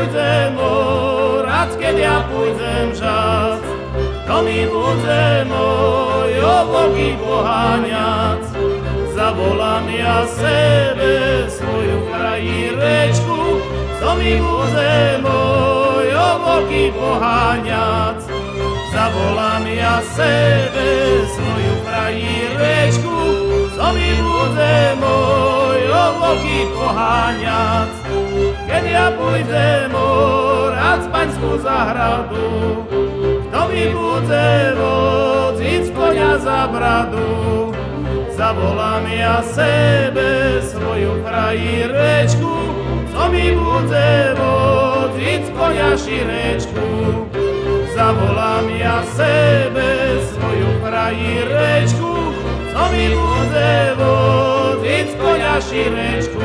pójdę morać, kiedy ja pójdę żać, to mi budzę mojo boki poganiać. Zawolam ja sebe swoju krajireczku, co mi budzę mojo boki poganiać. Zawolam ja sebe swoju krajireczku, co mi budzę mojo boki poganiać. Kiedy ja pójdę morać pańsku zahradu, kto mi budzę wodzić konia za bradu. Zawolam ja sebe swoju krajireczku, co mi budzę wodzić konia szireczku. Zawolam ja sebe swoju krajireczku, co mi budzę wodzić konia szireczku.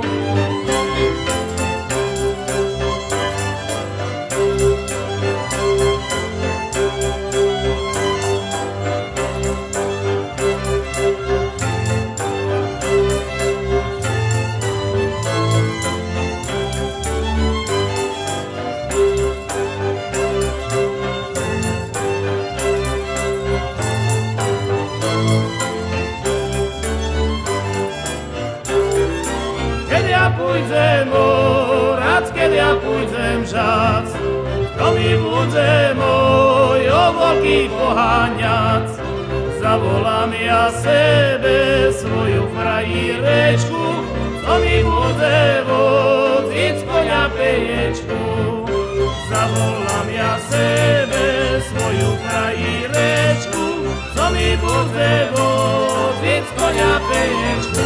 Kiedy ja pójdę morać, kiedy ja pójdę żać, to mi budzę mojo boki poganiać. Zawolam ja sebe swoju krajireczku, co mi budzę wodzić konia pejeczku. Zawolam ja sebe swoju krajireczku, co mi budzę wodzić konia pejeczku.